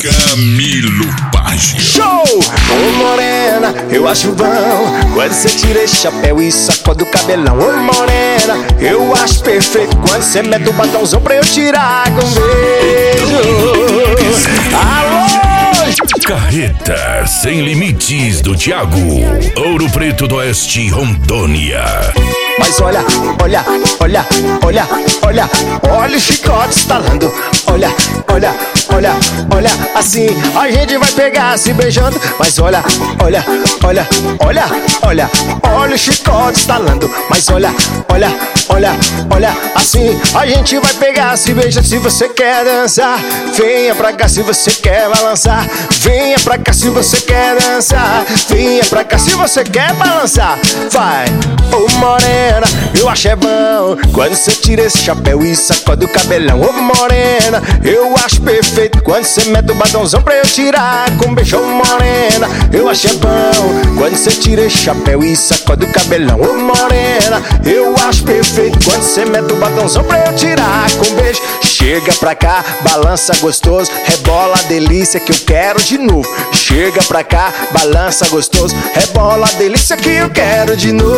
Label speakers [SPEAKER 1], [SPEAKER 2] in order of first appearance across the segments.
[SPEAKER 1] Camilo Baggio.
[SPEAKER 2] Show! Ô morena, eu acho bom quando você tira esse chapéu e sacode o cabelão. Ô morena, eu acho perfeito quando você mete o batomzão pra eu tirar com beijo. Alô!
[SPEAKER 1] Carreta Sem Limites do Thiago, Ouro Preto do Oeste, Rondônia.
[SPEAKER 2] Mas olha, olha, olha, olha, olha, olha o chicote estalando. Olha, olha, olha, olha, assim a gente vai pegar se beijando. Mas olha, olha, olha, olha, olha, olha o chicote estalando. Mas olha, olha, olha, olha, assim a gente vai pegar se beijando. Se você quer dançar, venha pra cá. Se você quer balançar, venha pra cá. Se você quer dançar, venha pra cá. Se você quer balançar, vai. Ô morena, eu acho é bom quando você tira esse chapéu e sacode o cabelão. Ô morena, eu acho perfeito quando você mete o batomzão pra eu tirar com um beijo. Ô morena, eu acho é bom quando você tira esse chapéu e sacode o cabelão. Ô morena, eu acho perfeito quando você mete o batomzão pra eu tirar com um beijo. Chega pra cá, balança gostoso, rebola a delícia que eu quero de novo. Chega pra cá, balança gostoso, rebola a delícia que eu quero de novo.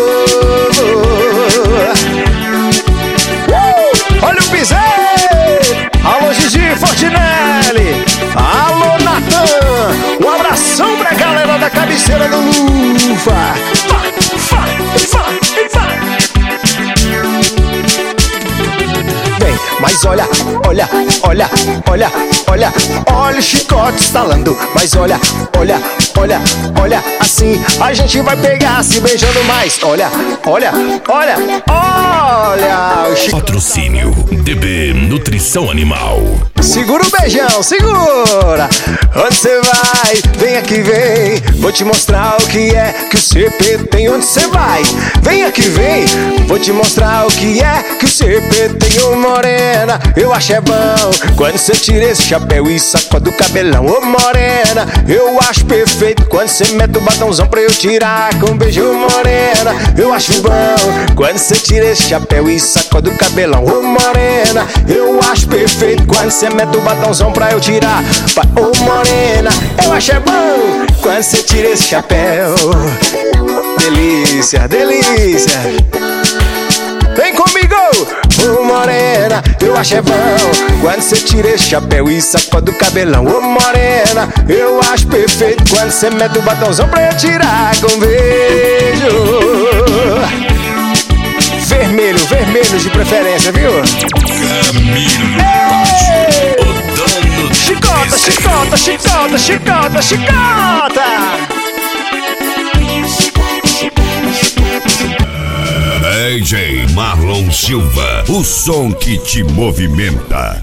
[SPEAKER 2] Olha o piseiro! Alô Gigi Fortinelli! Alô Natan! Um abração pra galera da cabeceira do Lufa! Vem, mas olha, olha, olha, olha, olha, olha o chicote estalando. Mas olha, olha, olha, olha, assim a gente vai pegar se beijando mais. Olha, olha, olha, olha o chicote.
[SPEAKER 1] Patrocínio DB Nutrição Animal.
[SPEAKER 2] Segura o beijão, segura. Onde você vai? Vem aqui, vem. Vou te mostrar o que é que o CP tem. Onde você vai? Vem aqui, vem. Vou te mostrar o que é que o CP tem. Ô morena, eu acho é bom quando você tira esse chapéu e sacode o cabelão. Ô morena, eu acho perfeito quando você mete o batomzão pra eu tirar com um beijo. Ô morena, eu acho bom quando você tira esse chapéu e sacode o cabelão. Ô morena, eu acho perfeito quando você mete o batomzão pra eu tirar. Ô morena, eu acho é bom quando você tira esse chapéu. Delícia, delícia. Vem comigo! Ô morena, eu acho é bom quando você tira esse chapéu e sacode o cabelão. Ô morena, eu acho perfeito quando você mete o batomzão pra eu tirar com beijo. Vermelho, vermelho de preferência, viu?
[SPEAKER 1] Camilo Baggio, o dono do
[SPEAKER 2] Chicota, chicota, chicota, chicota, chicota!
[SPEAKER 1] DJ Marlon Silva, o som que te movimenta.